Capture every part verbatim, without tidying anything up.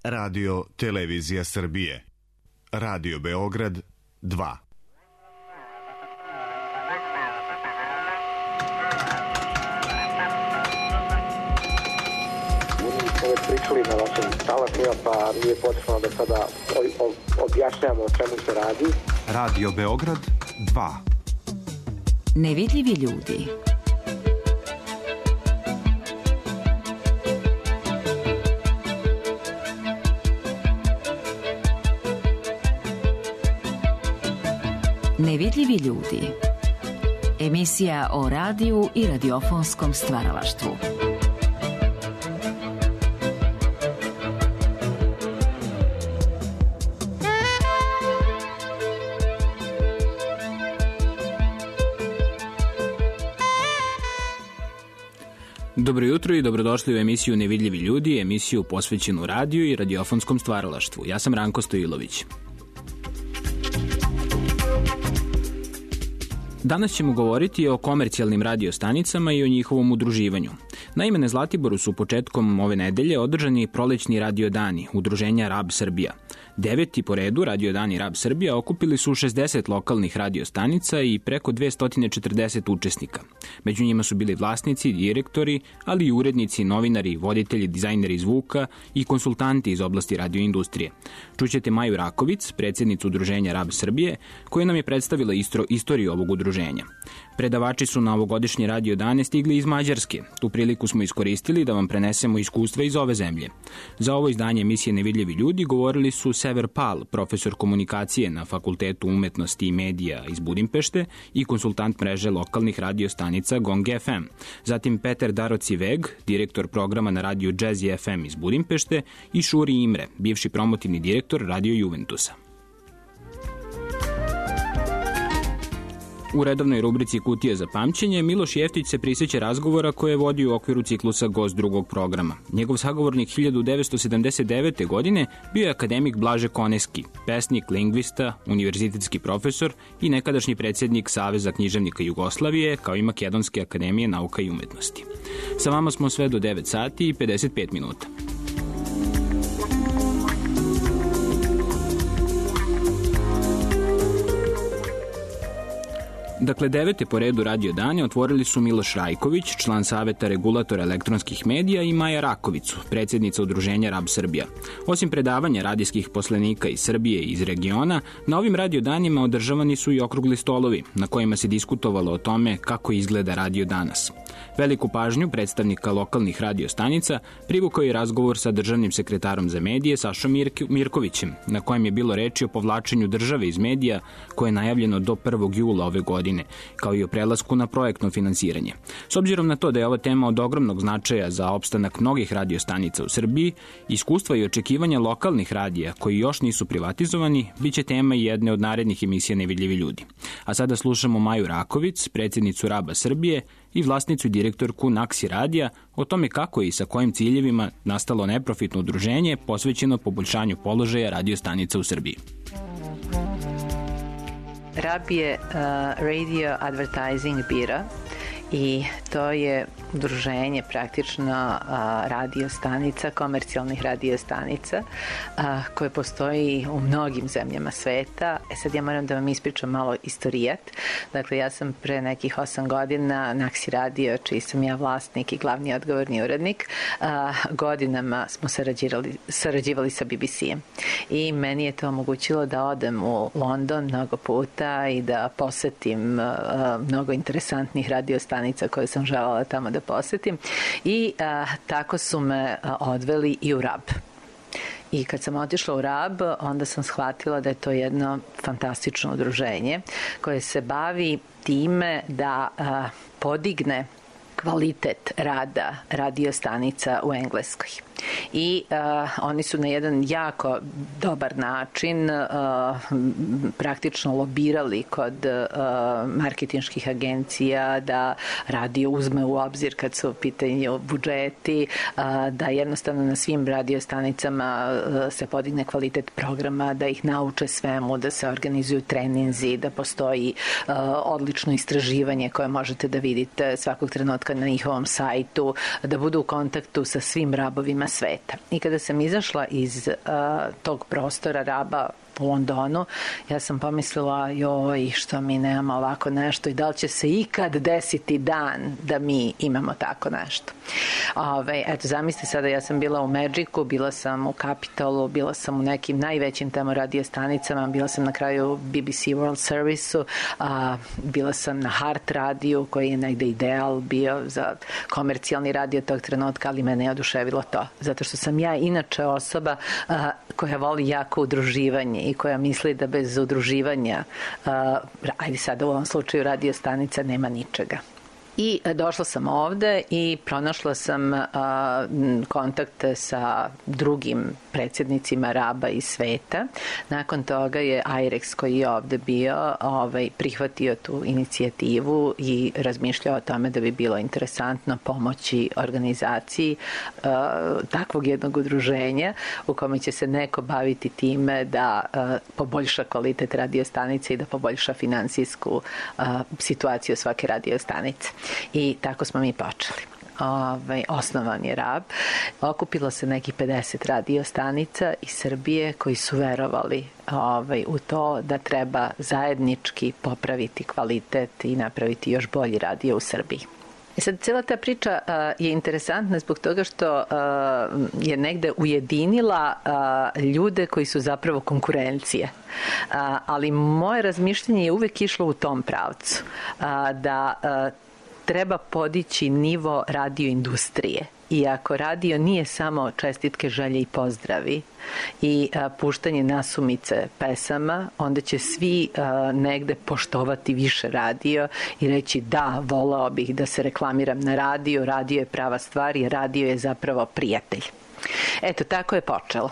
Radio Televizija Srbije. Radio Beograd dva. Pričali na vašim talasima, pa nije potrebno da sada objašnjamo o čemu se radi. Radio Beograd dva. Nevidljivi ljudi. Nevidljivi ljudi. Emisija o radiju i radiofonskom stvaralaštvu. Dobro jutro i dobrodošli u emisiju Nevidljivi ljudi, emisiju posvećenu radiju i radiofonskom stvaralaštvu. Ja sam Ranko Stojilović. Danas ćemo govoriti o komercijalnim radiostanicama i o njihovom udruživanju. Naime, na Zlatiboru su početkom ove nedelje održani prolećni radiodani udruženja R A B Srbija. Deveti po redu radiodani R A B Srbija okupili su šezdeset lokalnih radiostanica i preko dvesta četrdeset učesnika. Među njima su bili vlasnici, direktori, ali i urednici, novinari, voditelji, dizajneri zvuka i konsultanti iz oblasti radioindustrije. Čućete Maju Rakovic, predsjednicu udruženja R A B Srbije, koja nam je predstavila istro, istoriju ovog udruženja. Predavači su na ovogodišnje radiodane stigli iz Mađarske. Tu priliku smo iskoristili da vam prenesemo iskustva iz ove zemlje. Za ovo izdanje emisije Nevidljivi ljudi govorili su Sever Pal, profesor komunikacije na Fakultetu umetnosti i medija iz Budimpešte i konsultant mreže lokalnih radiostanica Gong F M. Zatim Peter Daroci Veg, direktor programa na radiju Jazzy F M iz Budimpešte i Šuri Imre, bivši promotivni direktor Radio Juventusa. U redovnoj rubrici Kutija za pamćenje, Miloš Jeftić se prisjeća razgovora koje je vodio u okviru ciklusa Gost drugog programa. Njegov sagovornik hiljadu devetsto sedamdeset devete. godine bio je akademik Blaže Koneski, pesnik, lingvista, univerzitetski profesor i nekadašnji predsjednik Saveza književnika Jugoslavije, kao i Makedonske akademije nauka i umetnosti. Sa vama smo sve do devet sati i pedeset pet minuta. Dakle, devete po redu radiodane otvorili su Miloš Rajković, član Saveta regulatora elektronskih medija, i Maja Rakovicu, predsjednica udruženja R A B Srbija. Osim predavanja radijskih poslenika iz Srbije i iz regiona, na ovim radiodanima održavani su i okrugli stolovi, na kojima se diskutovalo o tome kako izgleda radio danas. Veliku pažnju predstavnika lokalnih radiostanica privukao je razgovor sa državnim sekretarom za medije Sašom Mirk- Mirkovićem, na kojem je bilo reči o povlačenju države iz medija koje je najavljeno do prvog jula ove godine, kao i o prelasku na projektno finansiranje. S obzirom na to da je ova tema od ogromnog značaja za opstanak mnogih radiostanica u Srbiji, iskustva i očekivanja lokalnih radija koji još nisu privatizovani, bit će tema i jedne od narednih emisija Nevidljivi ljudi. A sada slušamo Maju Rakovic, predsjednicu R A B Srbije i vlasnicu i direktorku Naksi radija, o tome kako je i sa kojim ciljevima nastalo neprofitno udruženje posvećeno poboljšanju položaja radiostanica u Srbiji. R A B je uh, Radio Advertising Bira i to je udruženje praktično uh, radiostanica, komercijalnih radiostanica uh, koje postoji u mnogim zemljama sveta. E sad ja moram da vam ispričam malo istorijat. Dakle, ja sam pre nekih osam godina Naksi radio, čiji sam ja vlasnik i glavni odgovorni urednik, uh, godinama smo sarađivali, sarađivali sa B B C-em. I meni je to omogućilo da odem u London mnogo puta i da posetim uh, mnogo interesantnih radiostanica koje sam želela tamo da posetim. I uh, tako su me uh, odveli i u R A B. I kad sam otišla u R A B, onda sam shvatila da je to jedno fantastično udruženje koje se bavi time da uh, podigne kvalitet rada radiostanica u Engleskoj. I uh, oni su na jedan jako dobar način uh, praktično lobirali kod uh, marketinških agencija da radio uzme u obzir kad su u pitanju budžeti, uh, da jednostavno na svim radiostanicama uh, se podigne kvalitet programa, da ih nauče svemu, da se organizuju treninzi, da postoji uh, odlično istraživanje koje možete da vidite svakog trenutka na njihovom sajtu, da budu u kontaktu sa svim rabovima sveta. I kada sam izašla iz uh, tog prostora Raba u Londonu, ja sam pomislila, joj, što mi nemamo ovako nešto i da li će se ikad desiti dan da mi imamo tako nešto. Ove, eto, zamislite sada, ja sam bila u Magicu, bila sam u Capitolu, bila sam u nekim najvećim tamo radio stanicama, bila sam na kraju B B C World Service-u, a, bila sam na Heart radiju, koji je negde ideal bio za komercijalni radio tog trenutka, ali mene je oduševilo to, zato što sam ja inače osoba a, koja voli jako udruživanje i koja misli da bez udruživanja, uh, ajde sada u ovom slučaju radio stanica, nema ničega. I došla sam ovde i pronašla sam uh, kontakte sa drugim predsjednicima Raba iz sveta. Nakon toga je I R E X, koji je ovde bio, ovaj, prihvatio tu inicijativu i razmišljao o tome da bi bilo interesantno pomoći organizaciji uh, takvog jednog udruženja u kome će se neko baviti time da uh, poboljša kvalitet radio stanice i da poboljša finansijsku uh, situaciju svake radio stanice. I tako smo mi počeli. Ovaj, osnovan je Rab. Okupilo se neki pedeset radio stanica iz Srbije koji su verovali ovaj, u to da treba zajednički popraviti kvalitet i napraviti još bolji radio u Srbiji. I sad, cijela ta priča uh, je interesantna zbog toga što uh, je negde ujedinila uh, ljude koji su zapravo konkurencije. Uh, ali moje razmišljanje je uvek išlo u tom pravcu. Uh, da uh, treba podići nivo radio industrije. I ako radio nije samo čestitke, želje i pozdravi i a, puštanje nasumice pesama, onda će svi a, negde poštovati više radio i reći da, voleo bih da se reklamiram na radio, radio je prava stvar i radio je zapravo prijatelj. Eto, tako je počelo.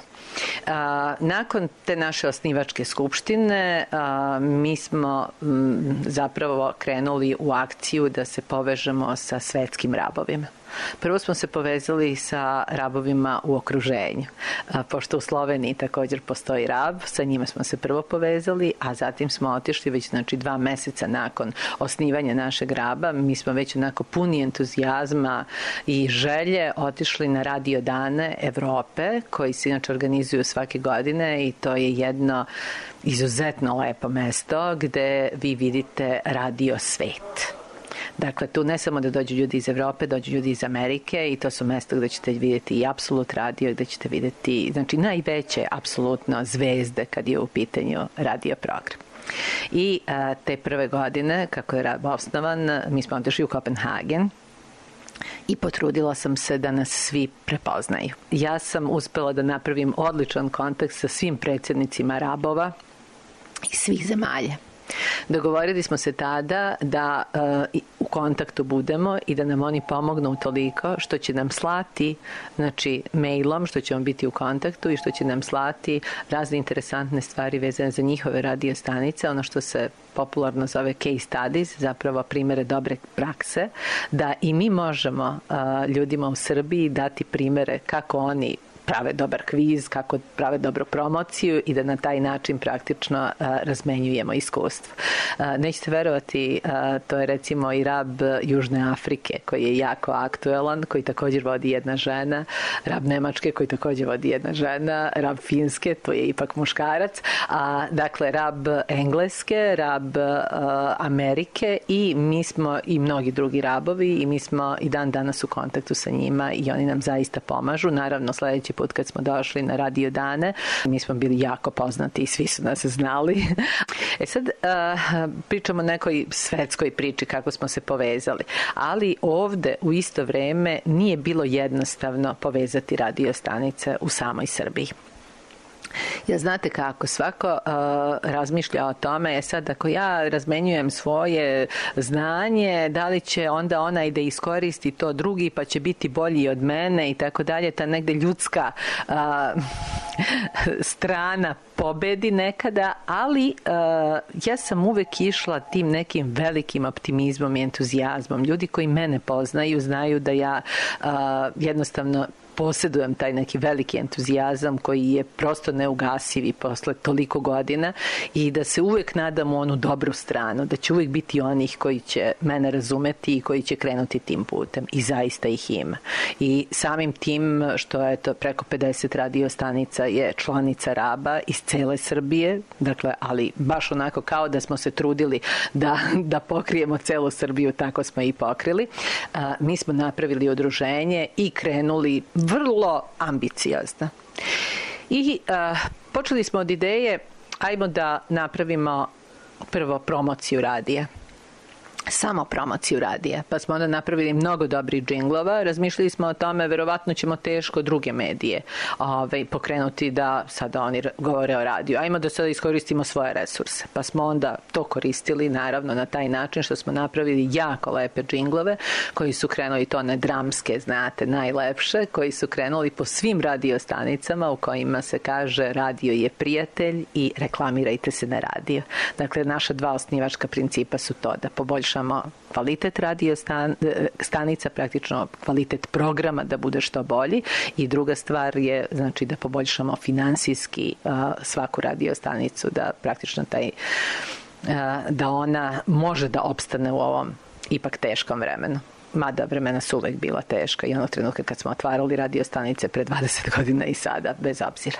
A, nakon te naše osnivačke skupštine a, mi smo m, zapravo krenuli u akciju da se povežemo sa svetskim rabovima. Prvo smo se povezali sa rabovima u okruženju, a, pošto u Sloveniji također postoji rab, sa njima smo se prvo povezali, a zatim smo otišli već znači dva meseca nakon osnivanja našeg raba, mi smo već onako puni entuzijazma i želje otišli na radio dane Evrope, koji se inače organizuju svake godine i to je jedno izuzetno lepo mesto gde vi vidite radio svet. Dakle, tu ne samo da dođu ljudi iz Evrope, dođu ljudi iz Amerike i to su mesta gde ćete vidjeti i Apsolut radio, gde ćete vidjeti, znači, najveće apsolutno zvezde kad je u pitanju radio program. I a, te prve godine, kako je rad osnovan, mi smo otišli u Kopenhagen i potrudila sam se da nas svi prepoznaju. Ja sam uspela da napravim odličan kontakt sa svim predsjednicima rabova iz svih zemalja. Dogovorili smo se tada da uh, u kontaktu budemo i da nam oni pomognu toliko što će nam slati, znači mailom, što ćemo biti u kontaktu i što će nam slati razne interesantne stvari vezane za njihove radio stanice, ono što se popularno zove case studies, zapravo primere dobre prakse, da i mi možemo uh, ljudima u Srbiji dati primere kako oni prave dobar kviz, kako prave dobru promociju i da na taj način praktično a, razmenjujemo iskustvo. A, nećete verovati, a, to je recimo i rab Južne Afrike koji je jako aktuelan, koji također vodi jedna žena, rab Nemačke koji također vodi jedna žena, rab Finske, to je ipak muškarac, a, dakle rab Engleske, rab a, Amerike i mi smo i mnogi drugi rabovi i mi smo i dan danas u kontaktu sa njima i oni nam zaista pomažu. Naravno, sledeći put kad smo došli na radio dane, mi smo bili jako poznati i svi su nas znali. E sad, uh, pričamo o nekoj svetskoj priči kako smo se povezali, ali ovde u isto vreme nije bilo jednostavno povezati radio stanice u samoj Srbiji. Ja, znate kako, svako uh, razmišlja o tome, je sad ako ja razmenjujem svoje znanje, da li će onda onaj da iskoristi to drugi pa će biti bolji od mene i tako dalje, ta negde ljudska uh, strana pobedi nekada, ali uh, ja sam uvek išla tim nekim velikim optimizmom i entuzijazmom. Ljudi koji mene poznaju znaju da ja uh, jednostavno posjedujem taj neki veliki entuzijazam koji je prosto neugasiv i posle toliko godina i da se uvek nadam u onu dobru stranu, da će uvek biti onih koji će mene razumeti i koji će krenuti tim putem i zaista ih ima. I samim tim što je to preko pedeset radio stanica je članica Raba iz cele Srbije, dakle, ali baš onako kao da smo se trudili da, da pokrijemo celu Srbiju, tako smo i pokrili. A, mi smo napravili udruženje i krenuli vrlo ambiciozno. I a, počeli smo od ideje, ajmo da napravimo prvo promociju radija. Samo promociju radija, pa smo onda napravili mnogo dobrih džinglova, razmišljali smo o tome, verovatno ćemo teško druge medije ove, pokrenuti da sada oni govore o radiju, ajmo da sada iskoristimo svoje resurse, pa smo onda to koristili naravno na taj način što smo napravili jako lepe džinglove koji su krenuli to ne dramske, znate, najlepše, koji su krenuli po svim radio stanicama u kojima se kaže radio je prijatelj i reklamirajte se na radio. Dakle, naša dva osnivačka principa su to da poboljšamo kvalitet radio stan, stanica, praktično kvalitet programa da bude što bolji i druga stvar je znači da poboljšamo finansijski uh, svaku radio stanicu, da praktično taj uh, da ona može da opstane u ovom ipak teškom vremenu. Mada vremena su uvek bila teška i onog trenutka kad smo otvarali radio stanice pre dvadeset godina i sada, bez obzira.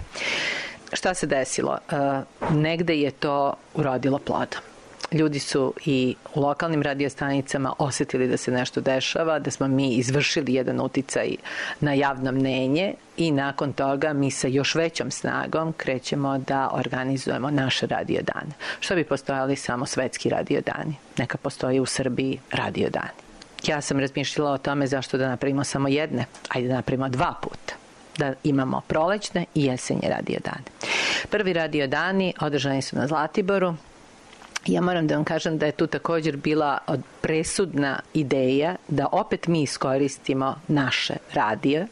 Šta se desilo? Uh, negde je to urodilo plodom. Ljudi su i u lokalnim radiostanicama osetili da se nešto dešava, da smo mi izvršili jedan uticaj na javno mnenje i nakon toga mi sa još većom snagom krećemo da organizujemo naše radiodane. Što bi postojali samo svetski radiodani? Neka postoji u Srbiji radiodani. Ja sam razmišljala o tome zašto da napravimo samo jedne, ajde da napravimo dva puta. Da imamo prolećne i jesenje radiodane. Prvi radiodani održani su na Zlatiboru. Ja moram da vam kažem da je tu također bila presudna ideja da opet mi iskoristimo naše radije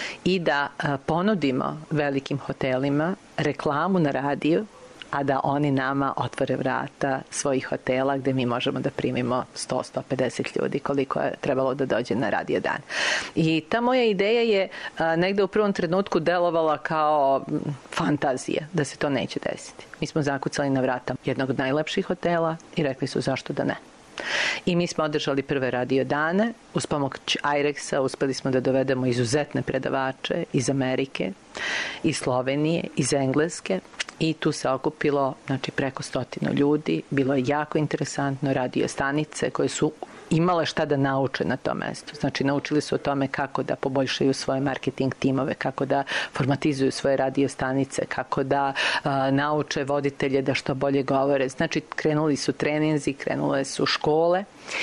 i da ponudimo velikim hotelima reklamu na radiju, a da oni nama otvore vrata svojih hotela gde mi možemo da primimo sto do sto pedeset ljudi koliko je trebalo da dođe na radio dan. I ta moja ideja je a, negde u prvom trenutku delovala kao fantazija, da se to neće desiti. Mi smo zakucali na vrata jednog od najlepših hotela i rekli su zašto da ne. I mi smo održali prve radio dane, uz pomoć Airexa uspeli smo da dovedemo izuzetne predavače iz Amerike, iz Slovenije, iz Engleske i tu se okupilo znači, preko stotinu ljudi. Bilo je jako interesantno, radio stanice koje su imale šta da nauče na tom mestu. Znači, naučili su o tome kako da poboljšaju svoje marketing timove, kako da formatizuju svoje radio stanice, kako da a, nauče voditelje da što bolje govore. Znači, krenuli su treninzi, krenule su škole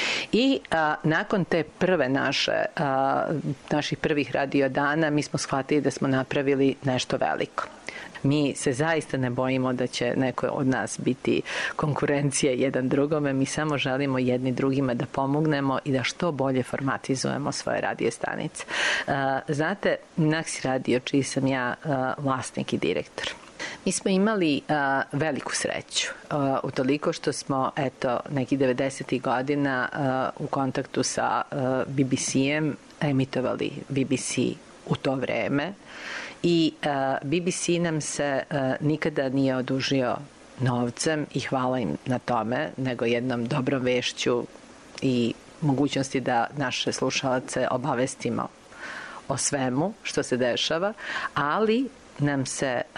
i a, nakon te prve naše, a, naših prvih radio dana mi smo shvatili da smo napravili nešto veliko. Mi se zaista ne bojimo da će neko od nas biti konkurencija jedan drugome, mi samo želimo jedni drugima da pomognemo i da što bolje formatizujemo svoje radio stanice. Znate, Naksi radio, čiji sam ja vlasnik i direktor. Mi smo imali a, veliku sreću, a, u toliko što smo, eto, nekih devedesetih godina a, u kontaktu sa a, B B C-em emitovali B B C u to vreme. I uh, B B C nam se uh, nikada nije odužio novcem i hvala im na tome, nego jednom dobrom vešću i mogućnosti da naše slušalce obavestimo o svemu što se dešava, ali nam se uh,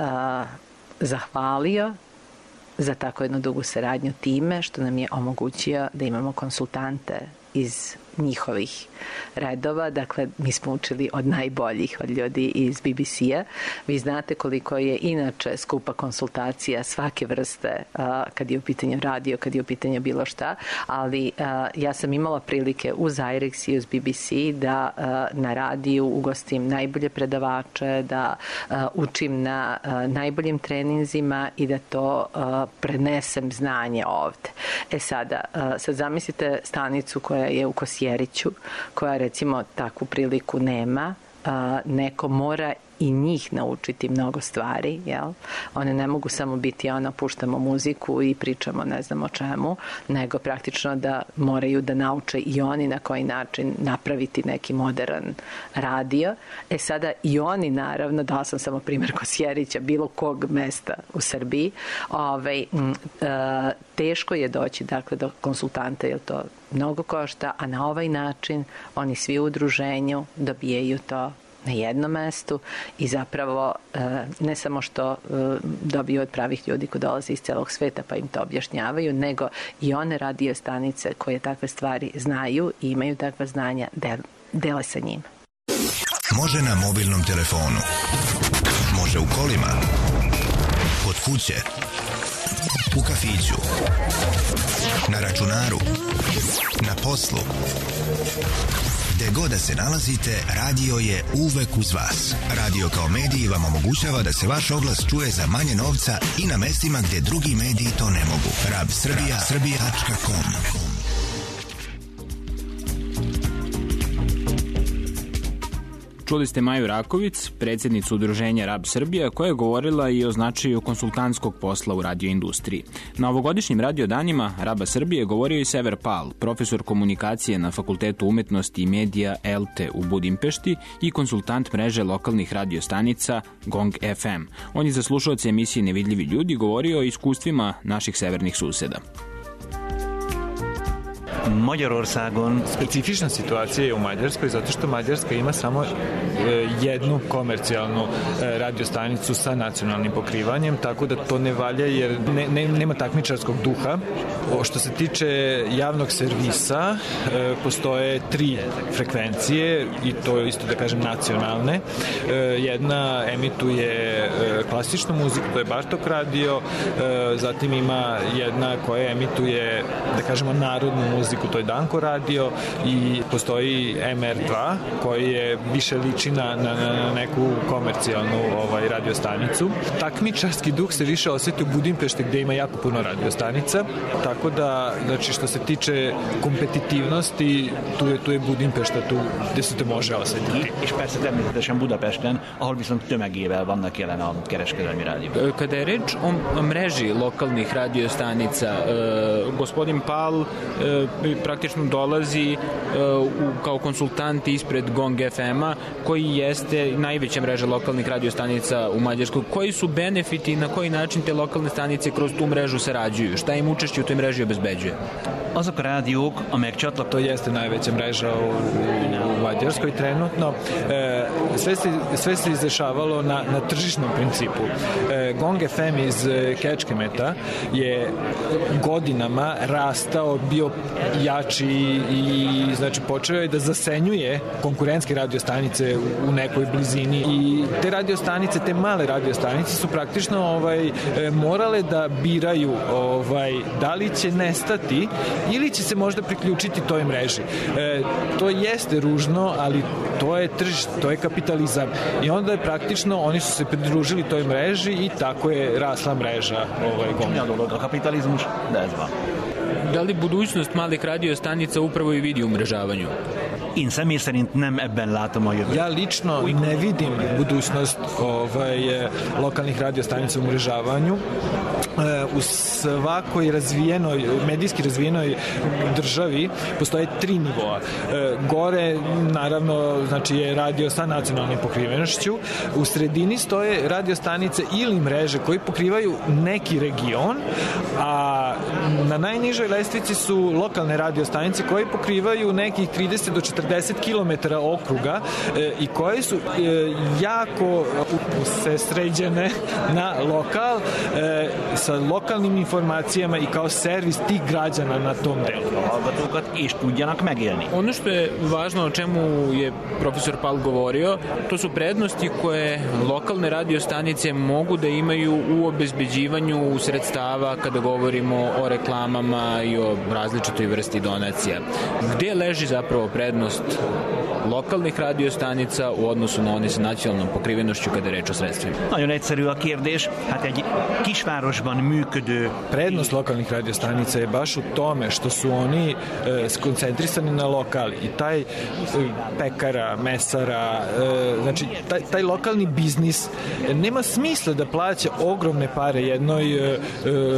zahvalio za tako jednu dugu saradnju time što nam je omogućio da imamo konsultante iz njihovih redova. Dakle, mi smo učili od najboljih, od ljudi iz B B C-a. Vi znate koliko je inače skupa konsultacija svake vrste a, kad je u pitanju radio, kad je u pitanju bilo šta, ali a, ja sam imala prilike uz Airex i uz B B C da a, na radiju ugostim najbolje predavače, da a, učim na a, najboljim treninzima i da to a, prenesem znanje ovde. E sada, a, sad zamislite stanicu koja je u Kosjeriću, koja recimo takvu priliku nema, a, neko mora i njih naučiti mnogo stvari, jel? One ne mogu samo biti ono, puštamo muziku i pričamo ne znam o čemu, nego praktično da moraju da nauče i oni na koji način napraviti neki modern radio. E sada i oni naravno, dala sam samo primjer Kosjerića, bilo kog mesta u Srbiji, ovaj, m, e, teško je doći dakle do konsultanta jer to mnogo košta, a na ovaj način oni svi u udruženju dobijaju to na jednom mestu i zapravo ne samo što dobiju od pravih ljudi koji dolaze iz celog sveta pa im to objašnjavaju, nego i one radio stanice koje takve stvari znaju i imaju takva znanja dele sa njima. Može na mobilnom telefonu, može u kolima, kod kuće, u kafiću, na računaru, na poslu. Gde god da se nalazite, radio je uvek uz vas. Radio kao medij vam omogućava da se vaš oglas čuje za manje novca i na mestima gde drugi mediji to ne mogu. Rab Srbija, srbija tačka com. Čuli ste Maju Rakovic, predsjednicu udruženja Rab Srbija, koja je govorila i o značaju konsultantskog posla u radioindustriji. Na ovogodišnjim radiodanima Raba Srbije govorio i Sever Pal, profesor komunikacije na Fakultetu umetnosti i medija ELTE u Budimpešti i konsultant mreže lokalnih radiostanica Gong F M. On je za slušaoce emisije Nevidljivi ljudi govorio o iskustvima naših severnih suseda. Magyarországon specifična situacija je u Mađarskoj zato što Mađarska ima samo e, jednu komercijalnu e, radiostanicu sa nacionalnim pokrivanjem, tako da to ne valja jer ne, ne, nema takmičarskog duha. O, što se tiče javnog servisa, e, postoje tri frekvencije i to je isto da kažem nacionalne. E, jedna emituje e, klasičnu muziku, to je Bartok radio, e, zatim ima jedna koja emituje da kažemo narodnu muziku, to je Danko radio i postoji M R dva koji je više liči na, na, na neku komercijalnu ovaj, radiostanicu. Takmičarski duh se više osjeti u Budimpešti gde ima jako puno radiostanica, tako da znači, što se tiče kompetitivnosti tu je, tu je Budimpešta tu gde se to može osjetiti. És persze természetesen Budapesten, ahol viszont tömegével vannak jelen a kereskedelmi rádió. Kada je reč o mreži lokalnih radiostanica, gospodin Pal praktično dolazi uh, kao konsultant ispred Gong F M-a, koji jeste najveća mreža lokalnih radiostanica u Mađarskoj. Koji su benefiti i na koji način te lokalne stanice kroz tu mrežu sarađuju? Šta im učešće u toj mreži obezbeđuje? Azok a rádiók, amelyek čatlak... To jeste najveća mreža u, u Mađarskoj trenutno. E, sve, se, sve se izdešavalo na, na tržišnom principu. E, Gong F M iz Kečkemeta je godinama rastao, bio jači i znači počeo je da zasenjuje konkurentske radiostanice u nekoj blizini i te radiostanice, te male radiostanice su praktično ovaj morale da biraju ovaj da li će nestati ili će se možda priključiti toj mreži. E, to jeste ružno, ali to je tržište, to je kapitalizam i onda je praktično oni su se pridružili toj mreži i tako je rasla mreža ovaj Gong. Kapitalizmus, da je zva. Da li budućnost malih radiostanica upravo i vidi u umrežavanju? Én személy szerint nem ebben látom a jövőt. Ja lično ne vidim budućnost ovaj, lokalnih radiostanica u umrežavanju. U svakoj razvijenoj, medijski razvijenoj državi postoje tri nivoa. Gore, naravno, znači je radio sa nacionalnim pokrivenošću. U sredini stoje radiostanice ili mreže koji pokrivaju neki region, a na najnižoj lestvici su lokalne radiostanice koje pokrivaju nekih trideset do četrdeset kilometara okruga e, i koje su e, jako usređene na lokal e, sa lokalnim informacijama i kao servis tih građana na tom delu. Ono što je važno, o čemu je profesor Pal govorio, to su prednosti koje lokalne radiostanice mogu da imaju u obezbeđivanju sredstava kada govorimo o reklamama i o različitoj vrsti donacija. Gde leži zapravo prednost lokalnih radiostanica u odnosu na one sa nacionalnom pokrivenošću kada je reč o sredstvima? Nagyon egyszerű a kérdés. Hát egy kisvárosban működő... Prednost lokalnih radiostanica je baš u tome što su oni e, skoncentrisani na lokal i taj e, pekara, mesara, e, znači taj, taj lokalni biznis e, nema smisla da plaća ogromne pare jednoj e, e,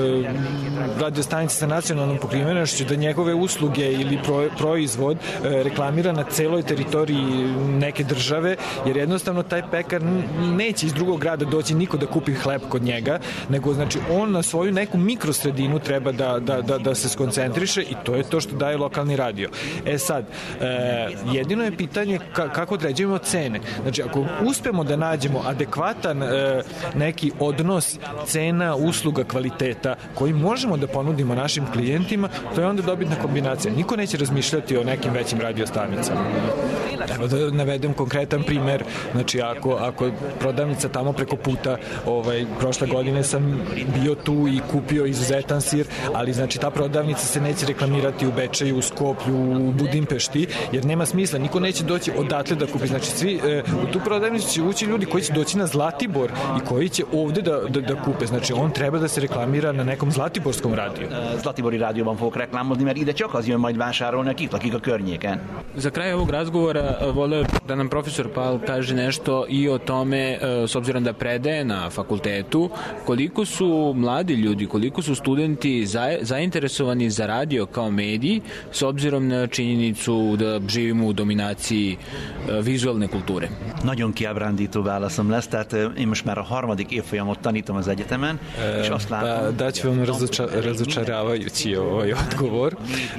radiostanici sa nacionalnom pokrivenošću da njegove usluge ili pro, proizvod e, reklamira na celoj teritoriji neke države, jer jednostavno taj pekar neće iz drugog grada doći niko da kupi hleb kod njega, nego znači on na svoju neku mikrosredinu treba da, da, da, da se skoncentriše i to je to što daje lokalni radio. E sad, e, jedino je pitanje ka, kako određujemo cene. Znači, ako uspemo da nađemo adekvatan e, neki odnos cena, usluga, kvaliteta koji možemo da ponudimo našim klijentima, to je onda dobitna kombinacija. Niko neće razmišljati o nekim većim radiostanicama. Evo da navedem konkretan primer, znači ako, ako prodavnica tamo preko puta, ovaj, prošle godine sam bio tu i kupio izuzetan sir, ali znači ta prodavnica se neće reklamirati u Bečeju, u Skoplju, u Budimpešti, jer nema smisla, niko neće doći odatle da kupi, znači svi, e, u tu prodavnicu će ući ljudi koji će doći na Zlatibor i koji će ovde da, da, da kupe, znači on treba da se reklamira na nekom zlatiborskom radiju. Zlatibori rádióban fogok reklámozni, mert ide csak az jön majd vásárolni, akik lakik a környéken. Za kraj ovog razgovora voleo da nam profesor Pal kaže nešto i o tome, s obzirom da predaje na fakultetu, koliko su mladi ljudi, koliko su studenti zainteresovani za radio kao medij, s obzirom na činjenicu da živimo u dominaciji vizualne kulture. Nagyon kiábrándító válaszom lesz, tehát én most már a harmadik évfolyamot tanítom az egyetemen, és azt látom... Da ću vam razočaravajući ovaj odgovor.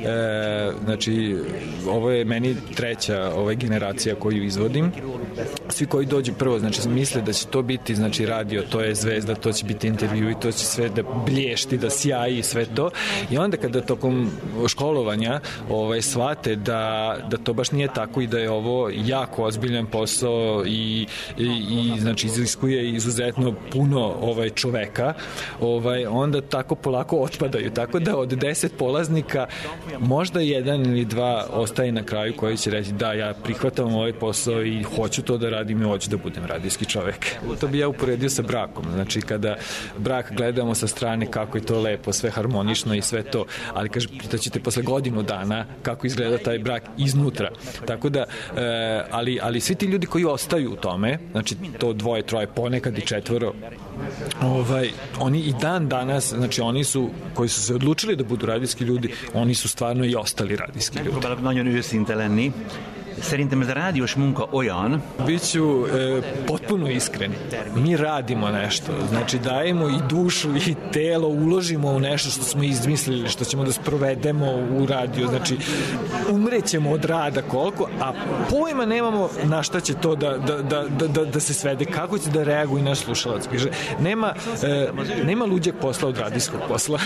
E, znači, ovo je meni treća ovaj generacija koju izvodim. Svi koji dođu prvo, znači, misle da će to biti, znači, radio, to je zvezda, to će biti intervju i to će sve da blješti, da sjaji i sve to. I onda kada tokom školovanja ovaj, shvate da, da to baš nije tako i da je ovo jako ozbiljan posao i, i, i znači, iziskuje izuzetno puno ovaj, čoveka, ovaj, onda tako polako otpadaju. Tako da od deset polaznika možda jedan ili dva ostaje na kraju koji će reći da, ja prihvatam ovaj posao i hoću to da radim i hoću da budem radijski čovek. To bi ja uporedio sa brakom. Znači, kada brak gledamo sa strane kako je to lepo, sve harmonično i sve to, ali kaže, pitaćete posle godinu dana kako izgleda taj brak iznutra. Tako da, e, ali, ali svi ti ljudi koji ostaju u tome, znači to dvoje, troje, ponekad i četvoro, ovaj, oni i dan danas, znači oni su, koji su se odlučili da budu radijski ljudi, oni su stvarno i ostali radijski ljudi. Próbálok nagyon őszinte lenni. Szerintem ez a rádiós munka olyan... Biću e, potpuno iskren. Mi radimo nešto. Znači dajemo i dušu i telo, uložimo u nešto što smo izmislili, što ćemo da sprovedemo u radio. Znači umrećemo od rada koliko, a pojma nemamo na šta će to da, da, da, da, da se svede, kako će da reaguje naš slušalac. Kaže, nema, e, nema luđeg posla od radijskog posla.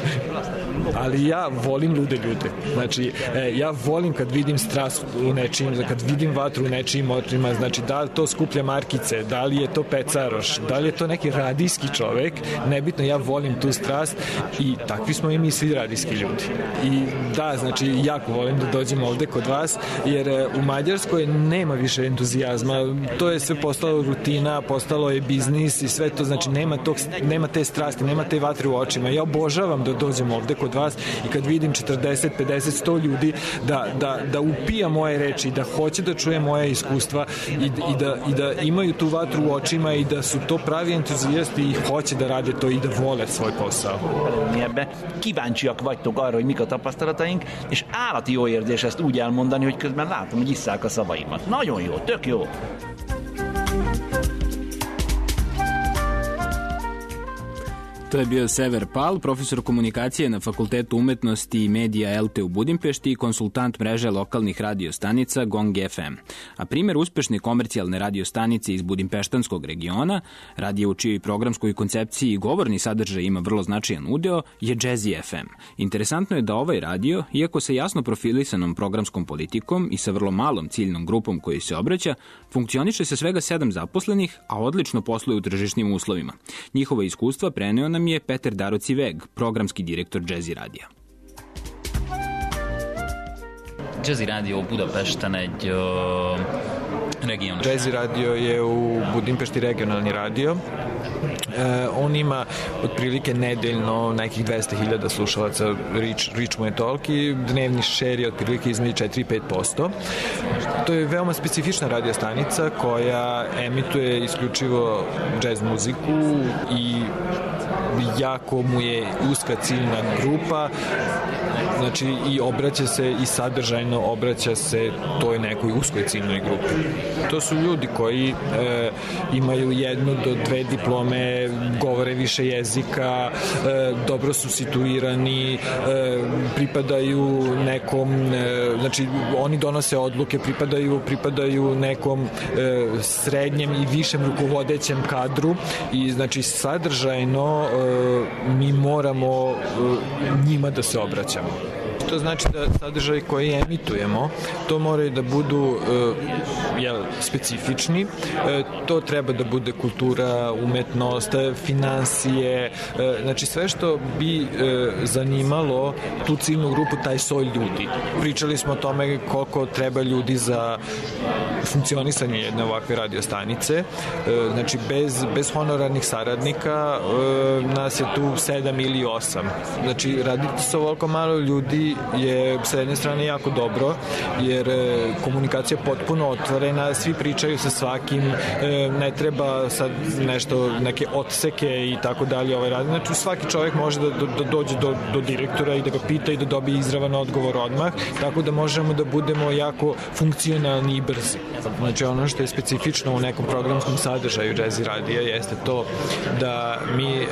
Ali ja volim lude ljude. Znači, e, ja volim kad vidim strast u nečim, kad vidim vatru u nečijim očima, znači da li to skuplja markice, da li je to pecaroš, da li je to neki radijski čovek, nebitno, ja volim tu strast i takvi smo i mi svi radijski ljudi. I da, znači, jako volim da dođem ovde kod vas, jer e, u Mađarskoj nema više entuzijazma, to je sve postalo rutina, postalo je biznis i sve to, znači nema, tog, nema te strasti, nema te vatre u očima. Ja obožavam da dođem ovde kod vas i kad vidim četrdeset, pedeset, sto ljudi da, da, da upija moje reči, da hoće da čuje moje iskustva i, i, da, i da imaju tu vatru u očima i da su to pravi entuzijasti i hoće da rade to i da vole svoj posao. Kíváncsiak vagytok arra, hogy mik a tapasztalataink, és állati jó érzés ezt úgy elmondani, hogy közben látom, hogy isszák a szavaimat. Nagyon jó, tök jó. To je bio Sever Pal, profesor komunikacije na Fakultetu umetnosti i medija el te u Budimpešti i konsultant mreže lokalnih radiostanica Gong ef em. A primer uspešne komercijalne radiostanice iz budimpeštanskog regiona, radio u čijoj programskoj koncepciji i govorni sadržaj ima vrlo značajan udeo, je Jazzy ef em. Interesantno je da ovaj radio, iako sa jasno profilisanom programskom politikom i sa vrlo malom ciljnom grupom koji se obraća, funkcioniše sa svega sedam zaposlenih, a odlično posluje u tržišnim uslovima. Njihova iskustva preneo nam je Peter Daroci Veg, programski direktor Jazzy radija. Jazzy Radio Budapesten egy regionális. Jazzy Radio je u Budimpešti regionalni radio. E, on ima otprilike nedeljno nekih dvesta hiljada slušalaca, reach, reach mu je toliki, dnevni share je otprilike između četiri do pet posto. To je veoma specifična radio stanica koja emituje isključivo jazz muziku i jako mu je uska ciljna grupa, znači i obraća se i sadržajno obraća se toj nekoj uskoj ciljnoj grupi. To su ljudi koji e, imaju jednu do dve diplome, govore više jezika, e, dobro su situirani, e, pripadaju nekom, e, znači oni donose odluke, pripadaju, pripadaju nekom e, srednjem i višem rukovodećem kadru i znači sadržajno e, mi moramo e, njima da se obraćamo. To znači da sadržaj koji emitujemo, to moraju da budu uh, jel, specifični, uh, to treba da bude kultura, umetnost, finansije, uh, znači sve što bi uh, zanimalo tu ciljnu grupu, taj soj ljudi. Pričali smo o tome koliko treba ljudi za funkcionisanje jedne ovakve radiostanice, uh, znači bez, bez honorarnih saradnika uh, nas je tu sedam ili osam. Znači raditi sa ovoliko malo ljudi je sa jedne strane jako dobro, jer komunikacija je potpuno otvorena, svi pričaju sa svakim, ne treba sad nešto, neke odseke i tako dalje ovaj radi. Znači svaki čovjek može da, da dođe do, do direktora i da ga pita i da dobije izravan odgovor odmah, tako da možemo da budemo jako funkcionalni i brzi. Znači ono što je specifično u nekom programskom sadržaju Jazzy radija jeste to da mi e,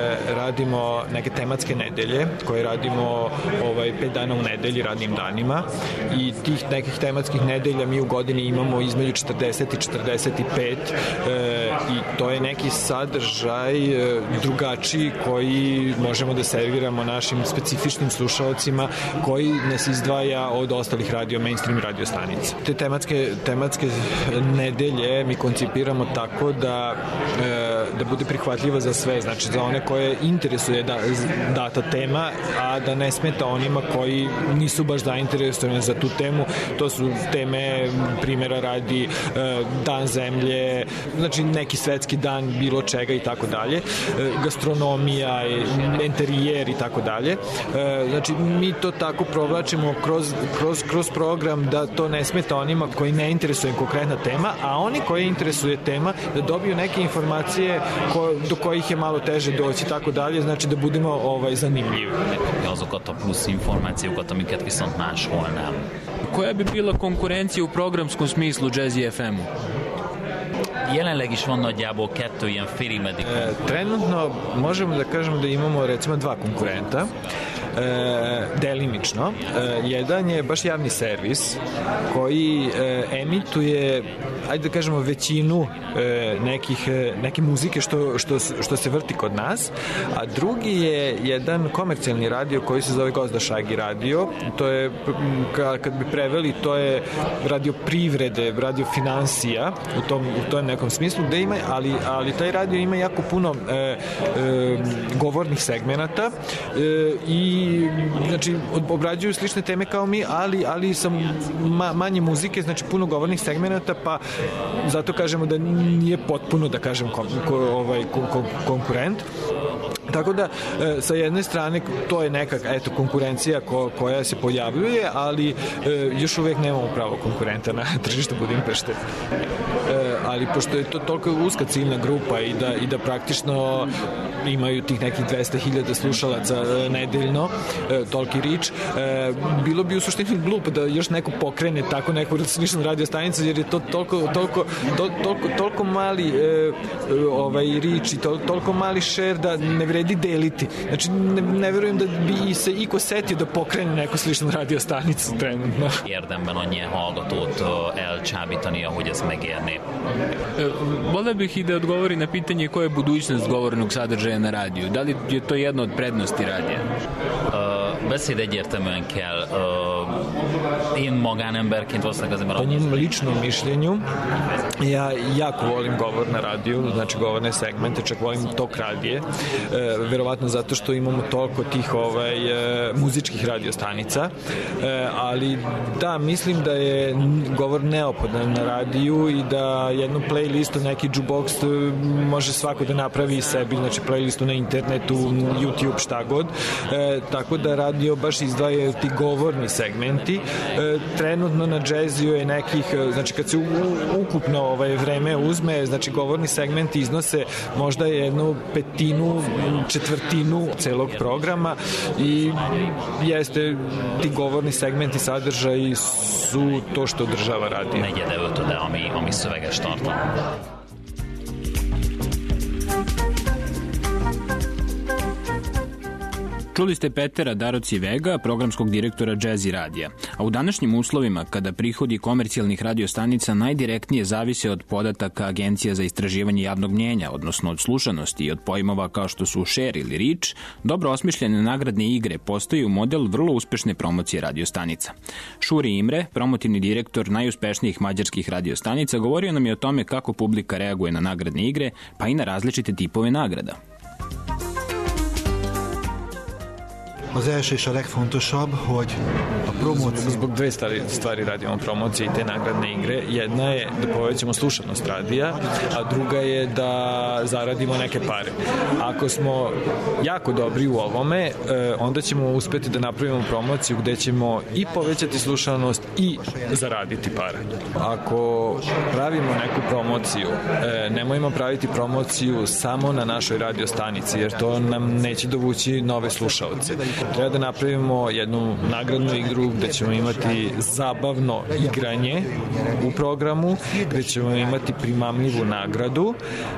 radimo neke tematske nedelje koje radimo ovaj, pet dana u nedelji radnim danima i tih nekih tematskih nedelja mi u godini imamo između četrdeset i četrdeset pet e, i to je neki sadržaj e, drugačiji koji možemo da serviramo našim specifičnim slušalcima koji nas izdvaja od ostalih radio, mainstream radio stanica. Te tematske, tematske nedelje mi koncipiramo tako da e, da bude prihvatljiva za sve, znači za one koje interesuje da, data tema, a da ne smeta onima koji nisu baš zainteresovani za tu temu. To su teme, primjera radi, dan zemlje, znači neki svetski dan bilo čega i tako dalje, gastronomija, interijer i tako dalje. Znači mi to tako provlačimo kroz, kroz, kroz program da to ne smeta onima koji ne interesuje konkretna tema, a oni koji interesuje tema da dobiju neke informacije ko, do kojih je malo teže doći i tako dalje, znači da budemo ovaj, zanimljivi. Azokat a plusz információkat, amiket viszont máshol nem. Koja bi bila konkurencija u programskom smislu Jazzy ef emu? Jelenleg is van nagyjából kettő ilyen félig meddig. E, trenutno možemo da kažemo da imamo recimo dva konkurenta. E, delimično. E, jedan je baš javni servis koji e, emituje, ajde da kažemo, većinu e, nekih, neke muzike što, što, što se vrti kod nas, a drugi je jedan komercijalni radio koji se zove Gozda Šagi radio. To je, kad bi preveli, to je radio privrede, radio finansija u tom, u tom nekom smislu, gde ima, ali, ali taj radio ima jako puno e, e, govornih segmenata e, i znači obrađuju slične teme kao mi, ali, ali sa ma, manje muzike, znači puno govornih segmenata, pa zato kažemo da nije potpuno, da kažem, kon, ko, ovaj, kon, kon, konkurent. Tako da, e, sa jedne strane, to je neka, eto, konkurencija ko, koja se pojavljuje, ali e, još uvek nemamo pravo konkurenta na tržištu Budimpešte. E, ali pošto je to toliko uska ciljna grupa i da, i da praktično imaju tih nekih dvesta hiljada slušalaca e, nedeljno, e, toliki rič, e, bilo bi u suštini glupo da još neko pokrene tako neku sličnu radio stanicu, jer je to toliko, toliko, to, toliko, toliko mali e, ovaj rič i to, toliko mali share da ne vredi deliti. Znači, ne, ne verujem da bi se iko setio da pokrene neku sličnu radio stanicu trenutno. Érdemben annyi hallgatót elcsábítani, ahogy ez megérné. Voleo bih i da odgovori na pitanje koja je budućnost govornog sadržaja na radiju. Da li je to jedna od prednosti radija? Uh, beszéd egyértelműen kell. Én magánemberként valószínűleg azért, mert... Po mom ličnom mišljenju, ja jako volim govor na radiju, znači govorne segmente, čak volim tok radije, e, verovatno zato što imamo toliko tih ovaj, e, muzičkih radiostanica, e, ali da, mislim da je govor neophodan na radiju i da jednu playlistu, neki jukebox može svako da napravi sebi, znači playlistu na internetu, YouTube, šta god, e, tako da radio baš izdvaja ti govorni segmenti. E, trenutno na džeziju je nekih, znači kad se u, ukupno ovaj vreme uzme, znači govorni segmenti iznose možda jednu petinu, četvrtinu celog programa i jeste ti govorni segmenti sadržaji su to što održava radio. Negyedevötöde, ami, ami szöveges tartalom. Čuli ste Petera Daroci Vega, programskog direktora Jazzy radija. A u današnjim uslovima, kada prihodi komercijalnih radiostanica najdirektnije zavise od podataka Agencija za istraživanje javnog mnjenja, odnosno od slušanosti i od pojmova kao što su share ili reach, dobro osmišljene nagradne igre postaju model vrlo uspešne promocije radiostanica. Šuri Imre, promotivni direktor najuspešnijih mađarskih radiostanica, govorio nam je o tome kako publika reaguje na nagradne igre, pa i na različite tipove nagrada. Az első és a legfontosabb, hogy a promóció... Zbog dve stvari, stvari radimo promocije i te nagradne igre. Jedna je da povećamo slušanost radija, a druga je da zaradimo neke pare. Ako smo jako dobri u ovome, onda ćemo uspeti da napravimo promociju gde ćemo i povećati slušanost i zaraditi pare. Ako pravimo neku promociju, nemojmo praviti promociju samo na našoj radiostanici, jer to nam neće dovući nove slušaoce. Treba da napravimo jednu nagradnu igru gde ćemo imati zabavno igranje u programu, gde ćemo imati primamljivu nagradu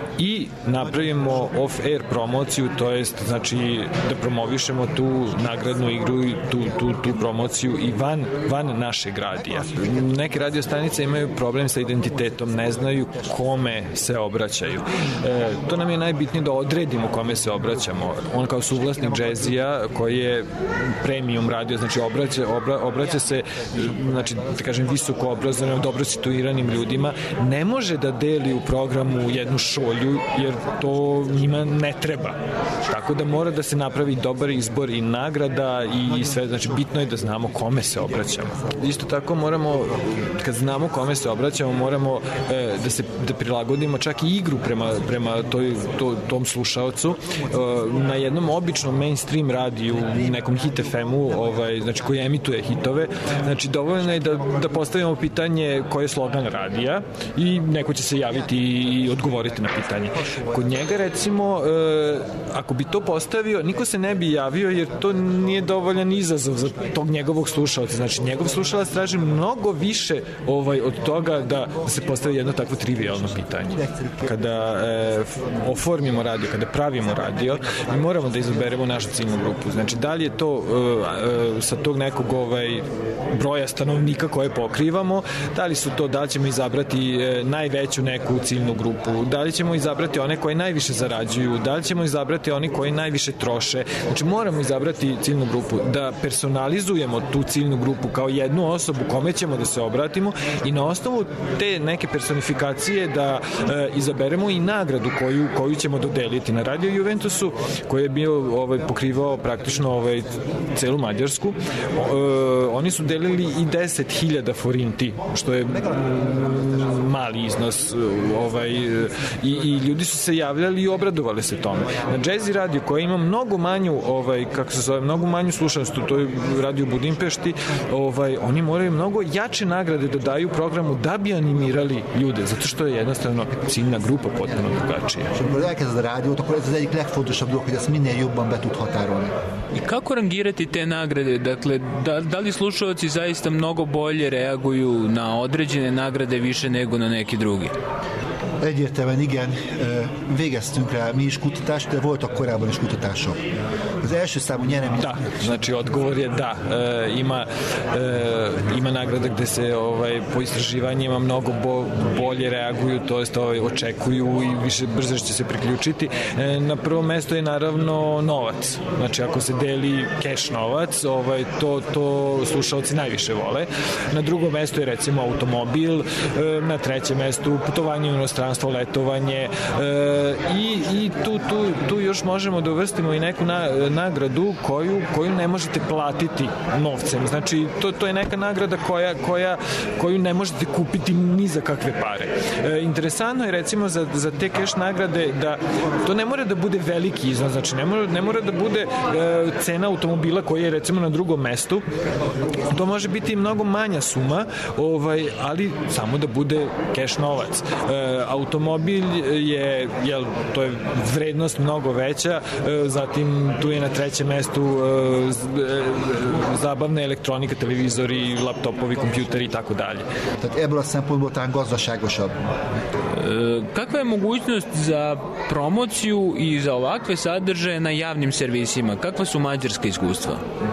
i napravimo off-air promociju, to jest znači da promovišemo tu nagradnu igru i tu, tu, tu promociju i van, van našeg radija. Neke radiostanice imaju problem sa identitetom, ne znaju kome se obraćaju. E, to nam je najbitnije da odredimo kome se obraćamo. On kao suvlasnik Jazzija koji je premium radio, znači obraća, obra, obraća se, znači da kažem visoko obrazovanim, dobro situiranim ljudima, ne može da deli u programu jednu šolju, jer to njima ne treba. Tako da mora da se napravi dobar izbor i nagrada i sve, znači bitno je da znamo kome se obraćamo. Isto tako moramo, kad znamo kome se obraćamo, moramo e, da se da prilagodimo čak i igru prema, prema toj, to, tom slušaocu. E, na jednom običnom mainstream radiju, nekom Hit ef emu, ovaj, znači koji emituje hitove, znači dovoljno je da, da postavimo pitanje koji je slogan radija i neko će se javiti i odgovoriti na pitanje. Kod njega recimo, e, ako bi to postavio, niko se ne bi javio jer to nije dovoljan izazov za tog njegovog slušalca. Znači njegov slušalac traži mnogo više ovaj, od toga da, da se postavi jedno takvo trivialno pitanje. Kada e, oformimo radio, kada pravimo radio, mi moramo da izaberemo našu ciljnu grupu. Znači da li je to uh, uh, sa tog nekog ovaj, broja stanovnika koje pokrivamo, da li su to, da li ćemo izabrati uh, najveću neku ciljnu grupu, da li ćemo izabrati one koje najviše zarađuju, da li ćemo izabrati one koji najviše troše. Znači moramo izabrati ciljnu grupu, da personalizujemo tu ciljnu grupu kao jednu osobu kome ćemo da se obratimo i na osnovu te neke personifikacije da uh, izaberemo i nagradu koju, koju ćemo dodeliti. Na Radio Juventusu, koji je bio ovaj, pokrivao praktično ovaj, celu Mađarsku, e, oni su delili i deset hiljada forinti, što je mali iznos, ovaj, i, i ljudi su se javljali i obradovali se tome. Na Jazzy radio, koja ima mnogo manju, ovaj, kako se zove, mnogo manju slušanost, to je radio u Budimpešti, ovaj, oni moraju mnogo jače nagrade da daju programu da bi animirali ljude, zato što je jednostavno ciljna grupa potpuno drugačija. Elkezd a rádiót, akkor ez az egyik legfontosabb dolog, hogy ezt minél jobban be tud határolni. I kako rangirati te nagrade? Dakle, da, da li slušalci zaista mnogo bolje reaguju na određene nagrade više nego na neki drugi? Egyértelműen igen, végeztünk rá mi is kutatást, de voltak korábban is kutatások. Az első számú njerenih... Da, znači odgovor je da. E, ima, e, ima nagrada gde se ovaj, po istraživanjima mnogo bo, bolje reaguju, to jest ovaj, očekuju i više brzo će se priključiti. E, na prvo mesto je naravno novac. Znači ako se deli keš novac, ovaj, to, to slušalci najviše vole. Na drugo mesto je recimo automobil, e, na trećem mestu putovanje u inostranstvo, letovanje e, i, i tu, tu, tu još možemo da uvrstimo i neku na, nagradu koju, koju ne možete platiti novcem. Znači to, to je neka nagrada koja, koja, koju ne možete kupiti ni za kakve pare. E, interesantno je recimo za, za te keš nagrade da to ne mora da bude veliki iznos, znači ne mora, ne mora da bude e, cena automobila koja je recimo na drugom mestu, to može biti mnogo manja suma, ovaj, ali samo da bude keš novac. E, automobil je, jel, to je vrednost mnogo veća, e, zatim tu je na trećem mestu e, zabavna elektronika, televizori, laptopovi, kompjuteri i tako dalje. Tehát ebből a szempontból talán gazdaságosabb. Kakva je mogućnost za promociju i za ovakve sadržaje na javnim servisima? Kakva su mađarska iskustva?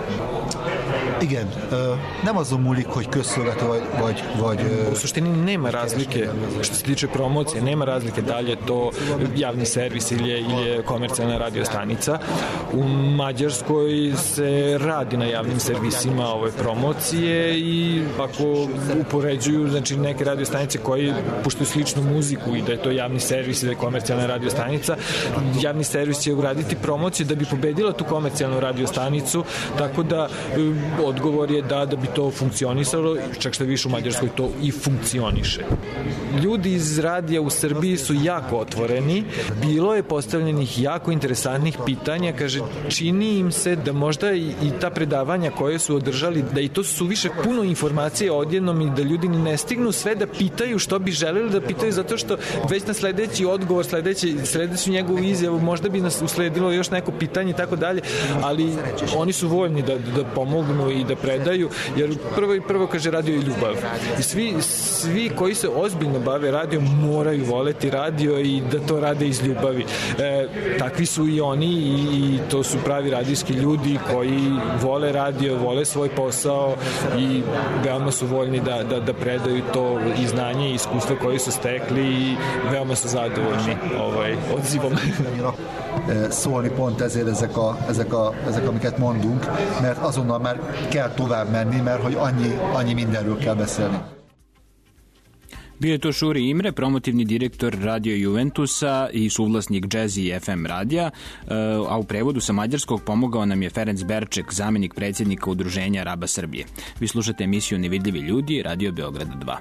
Igen, nem azon múlik, hogy közszolgáltató vagy, vagy, vagy... U suštini nema razlike, što se tiče promocije, nema razlike da li je to javni servis ili je, ili je komercijalna radiostanica. U Mađarskoj se radi na javnim servisima ove promocije i ako upoređuju, znači, neke radiostanice koji puštaju sličnu muziku i da je to javni servis i da je komercijalna radiostanica, javni servis će uraditi promociju da bi pobedila tu komercijalnu radiostanicu, tako da odgovor je da, da bi to funkcionisalo, čak što više u Mađarskoj to i funkcioniše. Ljudi iz radija u Srbiji su jako otvoreni, bilo je postavljenih jako interesantnih pitanja, kaže, čini im se da možda i, i ta predavanja koje su održali, da i to su više puno informacije odjednom i da ljudi ne stignu sve da pitaju što bi želeli da pitaju, zato što već na sledeći odgovor, sledeći, sledeću njegovu izjavu, možda bi nas usledilo još neko pitanje i tako dalje, ali oni su voljni da, da pomognu i da predaju, jer prvo i prvo, kaže, radio je ljubav. I svi, svi koji se ozbiljno bave radio moraju voleti radio i da to rade iz ljubavi. E, takvi su i oni i, i to su pravi radijski ljudi koji vole radio, vole svoj posao i veoma su voljni da, da, da predaju to i znanje i iskustvo koje su stekli i veoma su zadovoljni ovaj, odzivom. Szólni pont ezért ezek, a, ezek, a, ezek, amiket mondunk, mert azonnal már kell tovább menni, mert hogy annyi, annyi mindenről kell beszélni. Bio je to Šuri Imre, promotivni direktor Radio Juventusa i suvlasnik Jazz i F M radija, a u prevodu sa mađarskog pomogao nam je Ferenc Berček, zamenik predsjednika Udruženja Raba Srbije. Vi slušate emisiju Nevidljivi ljudi, Radio Beograd dva.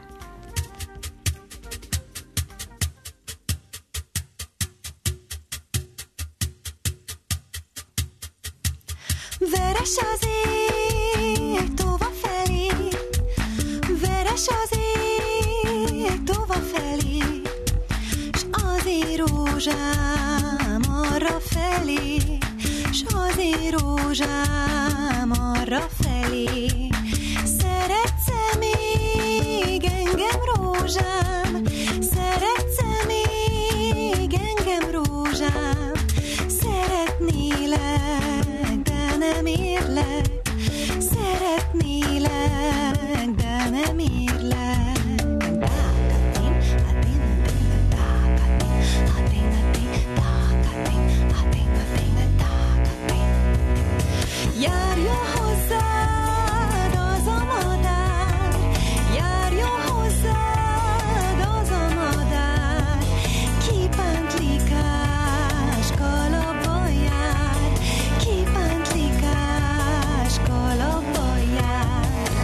Veres az ég tova felé, veres az ég tova felé, s az én rózsám arra felé, s az én rózsám arra felé. Szeretsz-e még engem, rózsám? Szeretsz-e még engem, rózsám? Szeretnélek, de nem érlek, szeretnélek, de nem érlek. Járjon hozzád az a madár, járjon hozzád az a madár, kipántlikás kalapban jár, kipántlikás kalapban jár.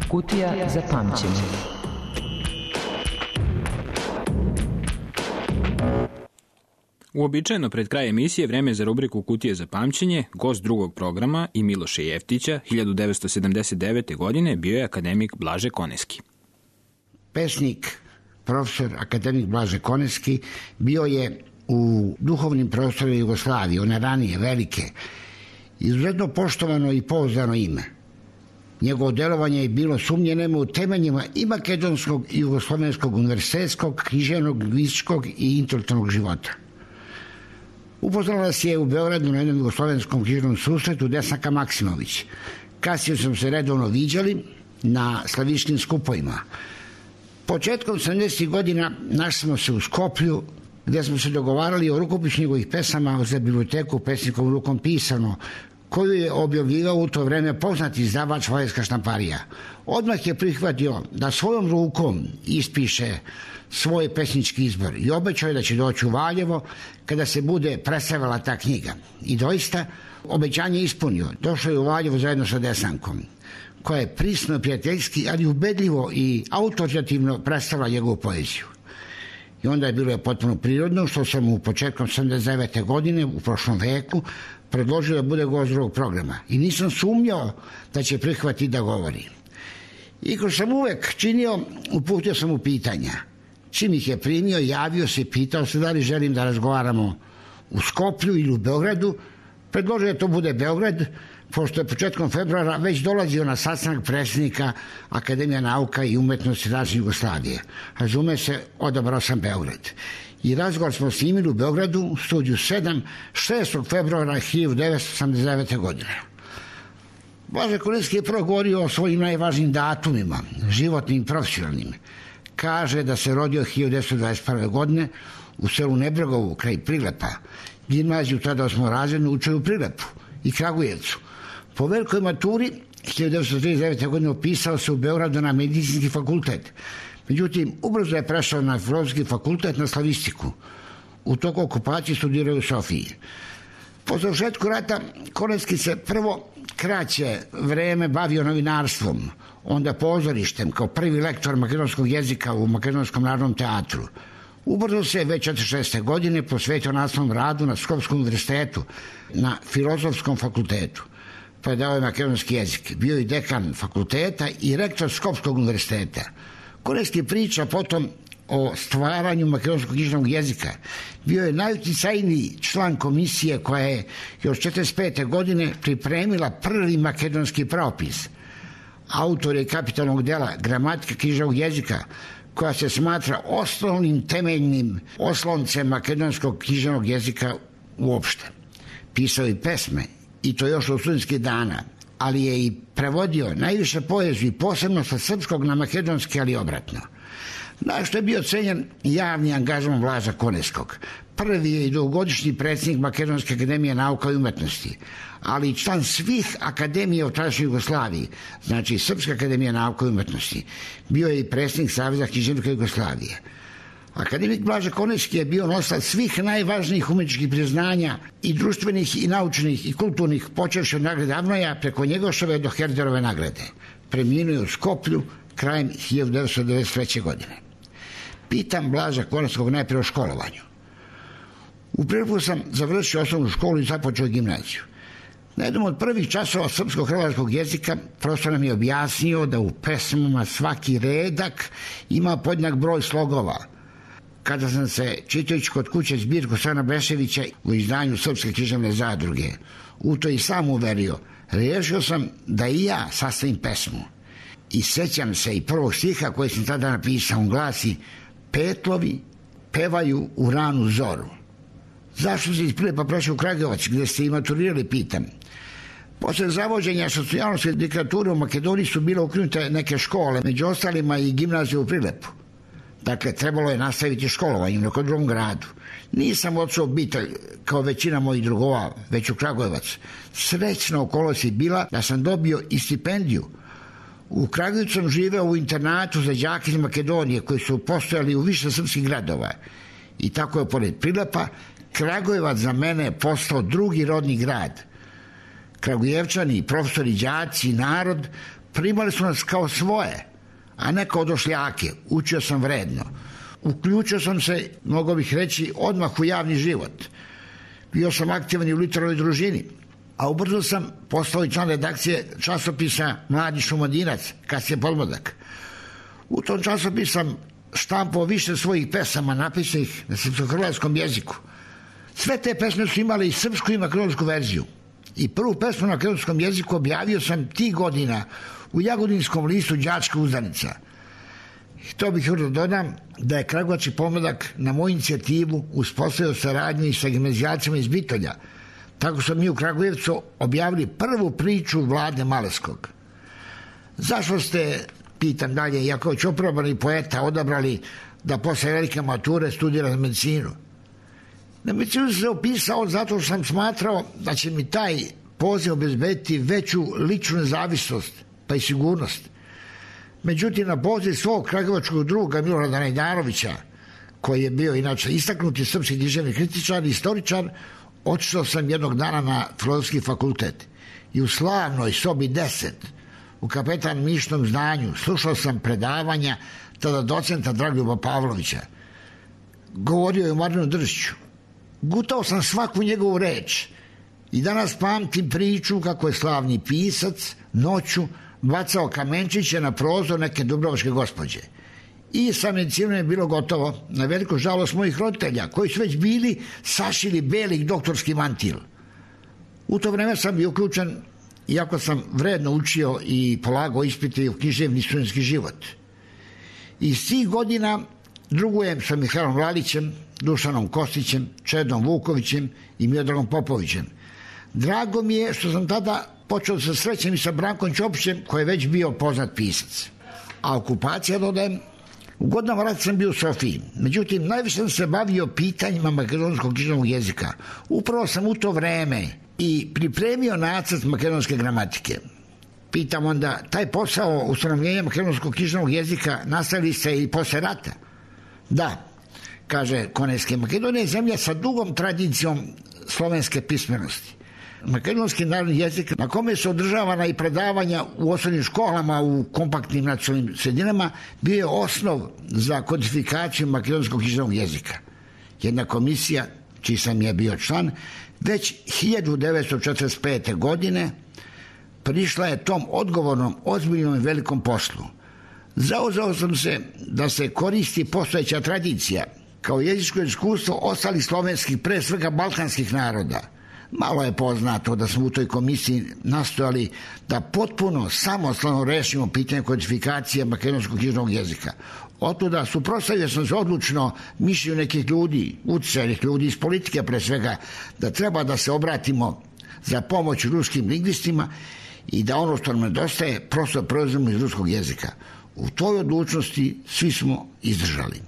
Kutija za pamćenje. Uobičajeno pred kraj emisije vreme za rubriku Kutije za pamćenje, gost drugog programa i Miloša Jeftića, hiljadu devetsto sedamdeset devete. godine bio je akademik Blaže Koneski. Pesnik, profesor, akademik Blaže Koneski bio je u duhovnim prostorima Jugoslavije, one ranije, velike, izuzetno poštovano i pouzdano ime. Njegovo delovanje je bilo sumnjeno u temeljima i makedonskog i jugoslovenskog univerzitetskog, književnog, lingvističkog i intelektualnog života. Upoznala nas je u Beogradu na jednom jugoslovenskom književnom susretu Desanka Maksimović. Kasnije smo se redovno viđali na slavičkim skupovima. Početkom sedamdesetih godina našli smo se u Skoplju, gdje smo se dogovarali o rukopisu njegovih pesama za biblioteku pesnikovom rukom pisano, koju je objavljivao u to vreme poznati izdavač Valjevska štamparija. Odmah je prihvatio da svojom rukom ispiše svoj pesnički izbor i obećao je da će doći u Valjevo kada se bude predstavila ta knjiga. I doista obećanje je ispunio. Došao je u Valjevo zajedno sa Desankom, koja je prisno, prijateljski, ali ubedljivo i autoritativno predstavila njegovu poeziju. I onda je bilo je potpuno prirodno što sam mu početkom sedamdeset devete. godine u prošlom veku predložio da bude gost drugog programa. I nisam sumnjao da će prihvatiti da govori. I ko sam uvek činio, uputio sam mu pitanja. Čim ih je primio, javio se i pitao se da li želim da razgovaramo u Skoplju ili u Beogradu. Predložio da to bude Beograd, pošto je početkom februara već dolazio na sastanak predsjednika Akademija nauka i umetnosti Razne Jugoslavije. Razume se, odabrao sam Beograd. I razgovor smo snimili u Beogradu, u studiju sedam, šestog februara hiljadu devetsto osamdeset devete. godine. Blaže Koneski je prvo govorio o svojim najvažnijim datumima, životnim i profesionalnim. Kaže da se rodio hiljadu devetsto dvadeset prve. godine u selu Nebregovu, kraj Prilepa. Gimnaziju tada osmorazrednu učio u Prilepu i Kragujevcu. Po velikoj maturi hiljadu devetsto trideset devete. godine upisao se u Beogradu na medicinski fakultet. Međutim, ubrzo je prešao na filozofski fakultet na slavistiku. U toku okupacije studirao u Sofiji. Po završetku rata Koneski se prvo kraće vreme bavio novinarstvom, onda pozorištem kao prvi lektor makedonskog jezika u Makedonskom narodnom teatru. Ubrzo se već četrdeset šeste. godine posvetio nastavnom radu na Skopskom univerzitetu, na filozofskom fakultetu. Predavao je makedonski jezik. Bio je dekan fakulteta i rektor Skopskog univerziteta. Koneski priča potom o stvaranju makedonskog književnog jezika. Bio je najuticajniji član komisije koja je još četrdeset pete. godine pripremila prvi makedonski pravopis. Autor je kapitalnog dela Gramatika književnog jezika, koja se smatra osnovnim temeljnim osloncem makedonskog književnog jezika uopšte. Pisao i pesme, i to još od studentskih dana, ali je i prevodio najviše poeziju, posebno sa srpskog na makedonski, ali obratno. Na što je bio cenjen javni angažman Blaža Koneskog. Prvi je i dugogodišnji predsjednik Makedonske akademije nauka i umetnosti, ali i član svih akademija u tadašnjoj Jugoslaviji, znači Srpska akademija nauka i umetnosti. Bio je i predsjednik Saveza književnika Jugoslavije. Akademik Blaže Koneski je bio nosilac svih najvažnijih umetničkih priznanja i društvenih i naučnih i kulturnih, počevši od nagrade Avnoja preko Njegoševe do Herderove nagrade. Preminuo je u Skoplju krajem hiljadu devetsto devedeset treće. godine. Pitam Blaža Koneskog najprije o školovanju. U Prilepu sam završio osnovnu školu i započeo gimnaziju. Na jednom od prvih časova srpsko-hrvatskog jezika profesor nam je objasnio da u pesmama svaki redak ima podjednak broj slogova. Kada sam se, čitajući kod kuće zbirku Stana Beševića u izdanju Srpske književne zadruge, u to i sam uverio, riješio sam da i ja sastavim pesmu. I sećam se i prvog stiha koji sam tada napisao, on glasi: Petlovi pevaju u ranu zoru. Zašto se iz Prilepa prešao u Kragujevac, gdje ste i maturirali, pitam. Posle zavođenja socijalnosti diktature u Makedoniji su bile ukinute neke škole, među ostalima i gimnazije u Prilepu. Dakle, trebalo je nastaviti školovanje u nekom drugom gradu. Nisam otišao obitelj kao većina mojih drugova, već u Kragujevac. Srećna okolost je bila da sam dobio i stipendiju. U Kragujevcu sam živeo u internatu za đake iz Makedonije koji su postojali u više srpskih gradova. I tako je pored Prilepa Kragujevac za mene postao drugi rodni grad. Kragujevčani, profesori, đaci, narod primali su nas kao svoje, a ne kao došljake. Učio sam vredno. Uključio sam se, mogu bih reći, odmah u javni život. Bio sam aktivan i u literarnoj družini, a ubrzo sam postao i član redakcije časopisa Mladi Šumadinac, kasnije Podmladak. U tom časopisu sam štampao više svojih pesama napisanih na srpsko-hrvatskom jeziku. Sve te pesme su imale i srpsku i makedonsku verziju. I prvu pesmu na makedonskom jeziku objavio sam tih godina u Jagodinskom listu Đačka uzdanica. Htio bih još da dodam da je Kragujevački Podmladak na moju inicijativu uspostavio saradnju i sa gimnazijalcima iz Bitolja. Tako smo mi u Kragujevcu objavili prvu priču Vlade Maleskog. Zašto ste, pitam dalje, jako već oprobani poeta, odabrali da posle velike mature studira medicinu? Na medicinu sam se upisao zato što sam smatrao da će mi taj poziv obezbediti veću ličnu nezavisnost pa i sigurnost. Međutim, na poziv svog kragujevačkog druga Milorada Najdarovića, koji je bio inače istaknuti srpski književni kritičar i istoričar, otišao sam jednog dana na Filozofski fakultet i u slavnoj sobi deset u kapetan Mišnom zdanju slušao sam predavanja tada docenta Dragoljuba Pavlovića. Govorio je o Marinu Držiću. Gutao sam svaku njegovu reč i danas pamtim priču kako je slavni pisac noću bacao kamenčiće na prozor neke dubrovačke gospođe. I sa medicinom je bilo gotovo, na veliku žalost mojih roditelja, koji su već bili sašili beli doktorski mantil. U to vreme sam bio uključen, iako sam vredno učio i polagao ispite u književni studentski život. Iz tih godina drugujem sa Mihajlom Lalićem, Dušanom Kostićem, Čedom Vukovićem i Miodragom Popovićem. Drago mi je što sam tada počeo sa srećem i sa Brankom Ćopićem, koji je već bio poznat pisac. A okupacija, dodajem, u godinama rata sam bio u Sofiji. Međutim, najviše sam se bavio pitanjima makedonskog književnog jezika. Upravo sam u to vreme i pripremio nacrt makedonske gramatike. Pitam onda, taj posao ustanovljenja makedonskog književnog jezika nastavili se i posle rata? Da, kaže Koneski. Makedonija je zemlja sa dugom tradicijom slovenske pismenosti. Makedonski narodni jezik, na kome su održavana i predavanja u osnovnim školama u kompaktnim nacionalnim sredinama, bio je osnov za kodifikaciju makedonskog književnog jezika. Jedna komisija, čiji sam je bio član, već hiljadu devetsto četrdeset pete. godine prišla je tom odgovornom, ozbiljnom i velikom poslu. Zauzeo sam se da se koristi postojeća tradicija kao jezičko iskustvo ostalih slovenskih, pre svega balkanskih naroda. Malo je poznato da smo u toj komisiji nastojali da potpuno samostalno rešimo pitanje kodifikacije makedonskog književnog jezika. Otuda suprotstavio sam se odlučno mišljenju nekih ljudi, uticajnih ljudi iz politike pre svega, da treba da se obratimo za pomoć ruskim lingvistima i da ono što nam nedostaje prosto preuzmemo iz ruskog jezika. U toj odlučnosti svi smo izdržali.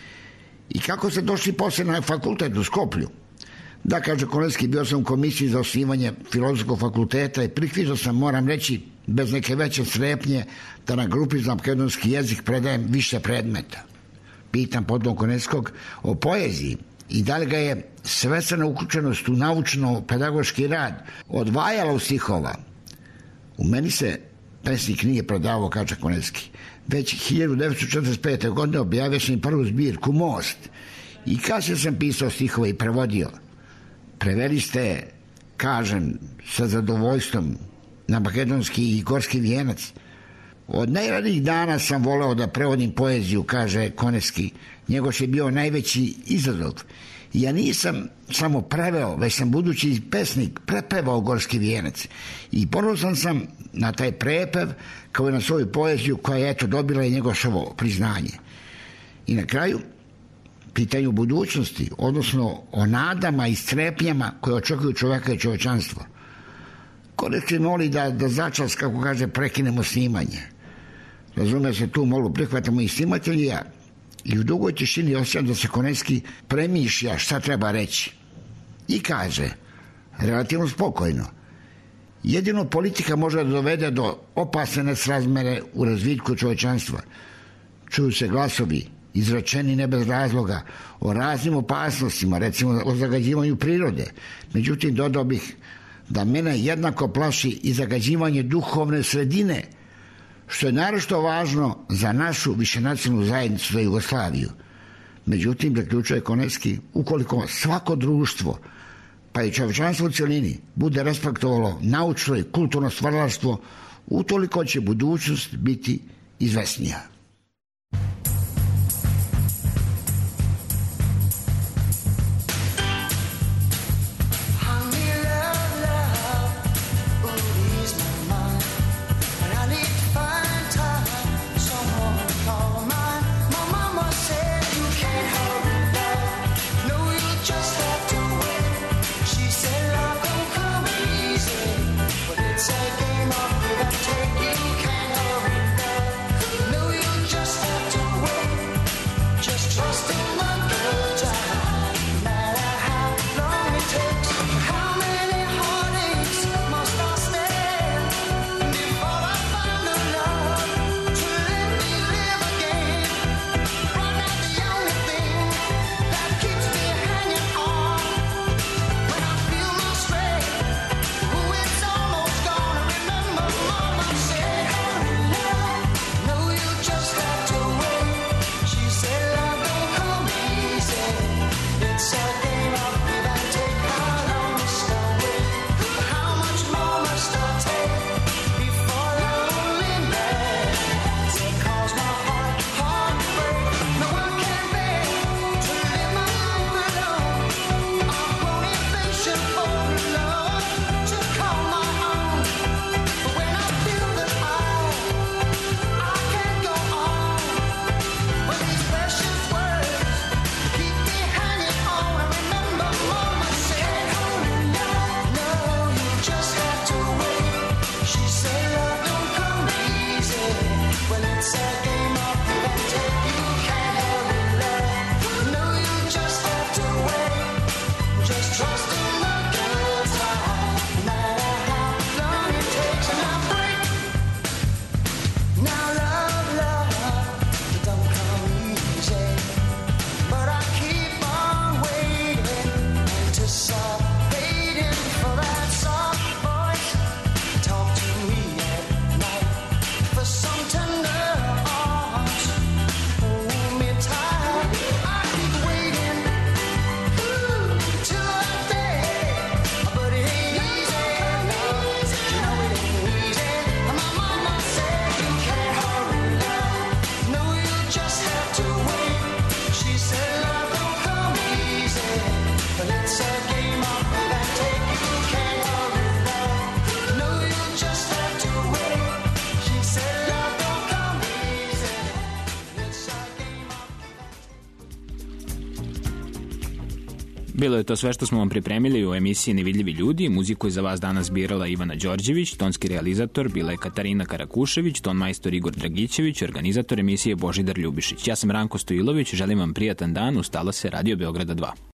I kako se došli posle na fakultet u Skoplju? Da, kaže Koneski, bio sam u komisiji za osnivanje Filozofskog fakulteta i prihvatio sam, moram reći, bez neke veće strepnje, da na grupi za makedonski jezik predajem više predmeta. Pitam potom Koneskog o poeziji i da li ga je svesna uključenost u naučno-pedagoški rad odvajala u stihova. U meni se pesnik nije predavao, kaže Koneski. Već hiljadu devetsto četrdeset pete. godine objavio sam prvu zbirku Most i kasnije sam pisao stihove i prevodio. Preveli ste, kažem, sa zadovoljstvom na makedonski i gorski vijenac. Od najranijih dana sam voleo da prevodim poeziju, kaže Koneski. Njegov je bio najveći izazov. Ja nisam samo preveo, već sam budući pesnik prepevao gorski vijenac. I ponosan sam na taj prepev kao i na svoju poeziju koja je eto dobila i njegovo priznanje. I na kraju, pitanju budućnosti, odnosno o nadama i strepnjama koje očekuju čoveka i čovečanstvo. Koneski moli da, da začas, kako kaže, prekinemo snimanje. Razume se, tu molu prihvatamo i snimatelji ja. I u dugoj tišini osjećam da se Koneski premišlja šta treba reći. I kaže, relativno spokojno, jedino politika može da dovede do opasne nesrazmere u razvitku čovečanstva. Čuju se glasovi, izrečeni ne bez razloga, o raznim opasnostima, recimo o zagađivanju prirode. Međutim, dodao bih da mene jednako plaši i zagađivanje duhovne sredine, što je naročito važno za našu višenacionalnu zajednicu za Jugoslaviju. Međutim, zaključuje Konevski, ukoliko svako društvo, pa i čovječanstvo u cjelini, bude respektovalo naučno i kulturno stvaralaštvo, utoliko će budućnost biti izvesnija. Bilo je to sve što smo vam pripremili u emisiji Nevidljivi ljudi. Muziku je za vas danas birala Ivana Đorđević, tonski realizator bila je Katarina Karakušević, ton majstor Igor Dragićević, organizator emisije Božidar Ljubišić. Ja sam Ranko Stojilović, želim vam prijatan dan, ustala se Radio Beograda dva.